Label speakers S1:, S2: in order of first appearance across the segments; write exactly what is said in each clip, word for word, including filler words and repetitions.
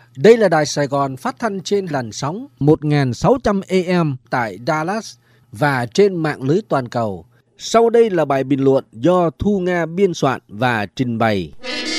S1: Đây là Đài Sài Gòn phát thanh trên làn sóng một nghìn sáu trăm A M tại Dallas và trên mạng lưới toàn cầu. Sau đây là bài bình luận do Thu Nga biên soạn và trình bày.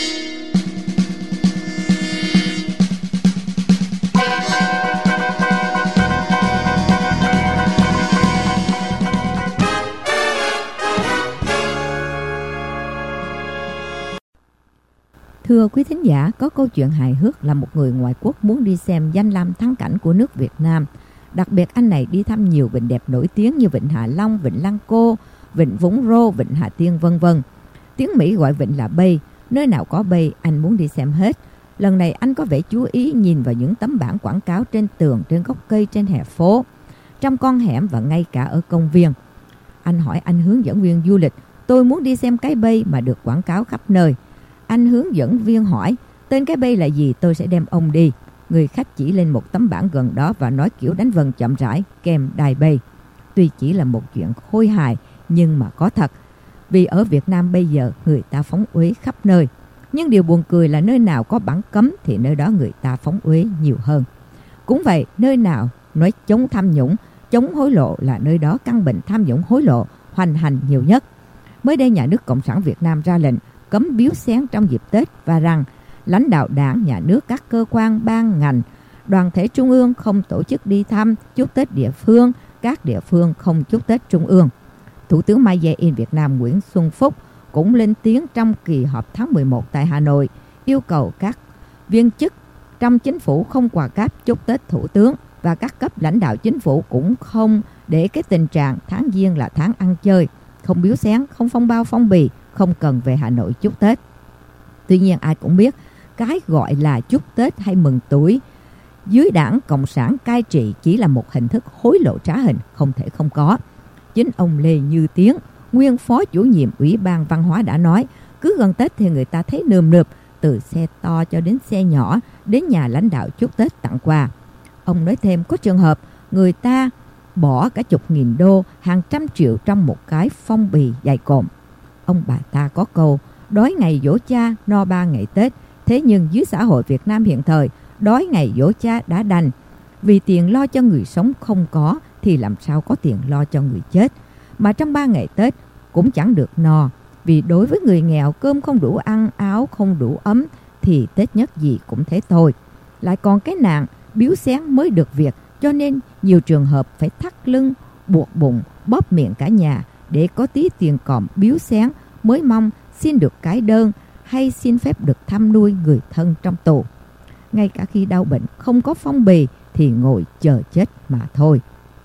S2: Thưa quý thính giả, có câu chuyện hài hước là một người ngoại quốc muốn đi xem danh lam thắng cảnh của nước Việt Nam. Đặc biệt anh này đi thăm nhiều vịnh đẹp nổi tiếng như vịnh Hạ Long, vịnh Lăng Cô, vịnh Vũng Rô, vịnh Hà Tiên vân vân. Tiếng Mỹ gọi vịnh là Bay, nơi nào có bay anh muốn đi xem hết. Lần này anh có vẻ chú ý nhìn vào những tấm bảng quảng cáo trên tường, trên gốc cây, trên hè phố, trong con hẻm và ngay cả ở công viên. Anh hỏi anh hướng dẫn viên du lịch, tôi muốn đi xem cái bay mà được quảng cáo khắp nơi. Anh hướng dẫn viên hỏi, tên cái bay là gì, tôi sẽ đem ông đi. Người khách chỉ lên một tấm bảng gần đó và nói kiểu đánh vần chậm rãi, kèm đài bay. Tuy chỉ là một chuyện khôi hài, nhưng mà có thật. Vì ở Việt Nam bây giờ người ta phóng uế khắp nơi. Nhưng điều buồn cười là nơi nào có bảng cấm thì nơi đó người ta phóng uế nhiều hơn. Cũng vậy, nơi nào nói chống tham nhũng, chống hối lộ là nơi đó căn bệnh tham nhũng hối lộ hoành hành nhiều nhất. Mới đây nhà nước Cộng sản Việt Nam ra lệnh cấm biếu xén trong dịp Tết và rằng lãnh đạo đảng, nhà nước, các cơ quan, ban, ngành, đoàn thể trung ương không tổ chức đi thăm, chúc Tết địa phương, các địa phương không chúc Tết trung ương. Thủ tướng My Day in Việt Nam Nguyễn Xuân Phúc cũng lên tiếng trong kỳ họp tháng mười một tại Hà Nội, yêu cầu các viên chức trong chính phủ không quà cáp chúc Tết thủ tướng và các cấp lãnh đạo chính phủ cũng không để cái tình trạng tháng Giêng là tháng ăn chơi, không biếu xén, không phong bao phong bì, không cần về Hà Nội chúc Tết. Tuy nhiên ai cũng biết cái gọi là chúc Tết hay mừng tuổi dưới đảng Cộng sản cai trị chỉ là một hình thức hối lộ trá hình không thể không có. Chính ông Lê Như Tiến, nguyên phó chủ nhiệm Ủy ban Văn hóa đã nói, cứ gần Tết thì người ta thấy nườm nượp, từ xe to cho đến xe nhỏ, đến nhà lãnh đạo chúc Tết tặng quà. Ông nói thêm có trường hợp người ta bỏ cả chục nghìn đô, hàng trăm triệu trong một cái phong bì dày cộm. Ông bà ta có câu, đói ngày giỗ cha, no ba ngày Tết. Thế nhưng dưới xã hội Việt Nam hiện thời, đói ngày giỗ cha đã đành. Vì tiền lo cho người sống không có, thì làm sao có tiền lo cho người chết. Mà trong ba ngày Tết cũng chẳng được no. Vì đối với người nghèo, cơm không đủ ăn, áo không đủ ấm, thì Tết nhất gì cũng thế thôi. Lại còn cái nạn, biếu xén mới được việc, cho nên nhiều trường hợp phải thắt lưng, buộc bụng, bóp miệng cả nhà, để có tí tiền còm biếu xén mới mong xin được cái đơn hay xin phép được thăm nuôi người thân trong tù. Ngay cả khi đau bệnh không có phong bì thì ngồi chờ chết mà thôi.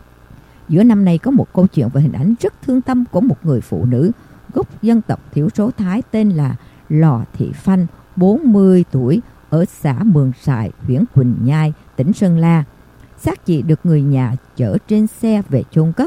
S2: Giữa năm nay có một câu chuyện về hình ảnh rất thương tâm của một người phụ nữ gốc dân tộc thiểu số Thái tên là Lò Thị Phanh, bốn mươi tuổi, ở xã Mường Sài, huyện Quỳnh Nhai, tỉnh Sơn La. Xác chị được người nhà chở trên xe về chôn cất.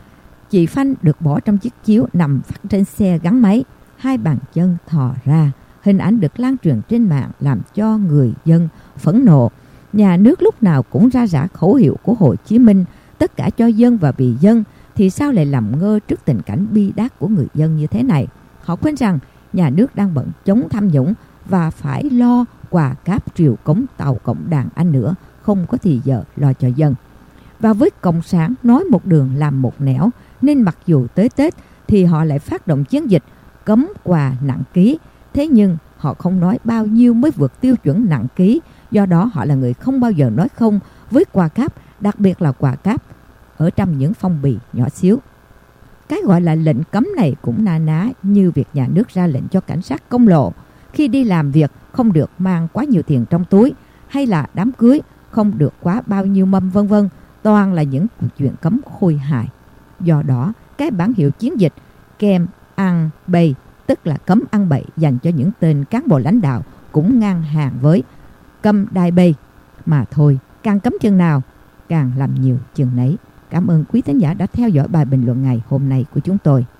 S2: Chị Phanh được bỏ trong chiếc chiếu nằm vắt trên xe gắn máy, hai bàn chân thò ra. Hình ảnh được lan truyền trên mạng làm cho người dân phẫn nộ. Nhà nước lúc nào cũng ra rã khẩu hiệu của Hồ Chí Minh, tất cả cho dân và vì dân, thì sao lại làm ngơ trước tình cảnh bi đát của người dân như thế này? Họ quên rằng nhà nước đang bận chống tham nhũng và phải lo quà cáp triều cống tàu cộng đàn Anh nữa, không có thì giờ lo cho dân. Và với Cộng sản nói một đường làm một nẻo, nên mặc dù tới Tết thì họ lại phát động chiến dịch cấm quà nặng ký. Thế nhưng họ không nói bao nhiêu mới vượt tiêu chuẩn nặng ký. Do đó họ là người không bao giờ nói không với quà cáp, đặc biệt là quà cáp ở trong những phong bì nhỏ xíu. Cái gọi là lệnh cấm này cũng na ná như việc nhà nước ra lệnh cho cảnh sát công lộ khi đi làm việc không được mang quá nhiều tiền trong túi, hay là đám cưới không được quá bao nhiêu mâm vân vân. Toàn là những chuyện cấm khôi hài. Do đó cái bản hiệu chiến dịch kem ăn bầy, tức là cấm ăn bậy, dành cho những tên cán bộ lãnh đạo cũng ngang hàng với cấm đai bầy. Mà thôi, càng cấm chừng nào càng làm nhiều chừng nấy. Cảm ơn quý thính giả đã theo dõi bài bình luận ngày hôm nay của chúng tôi.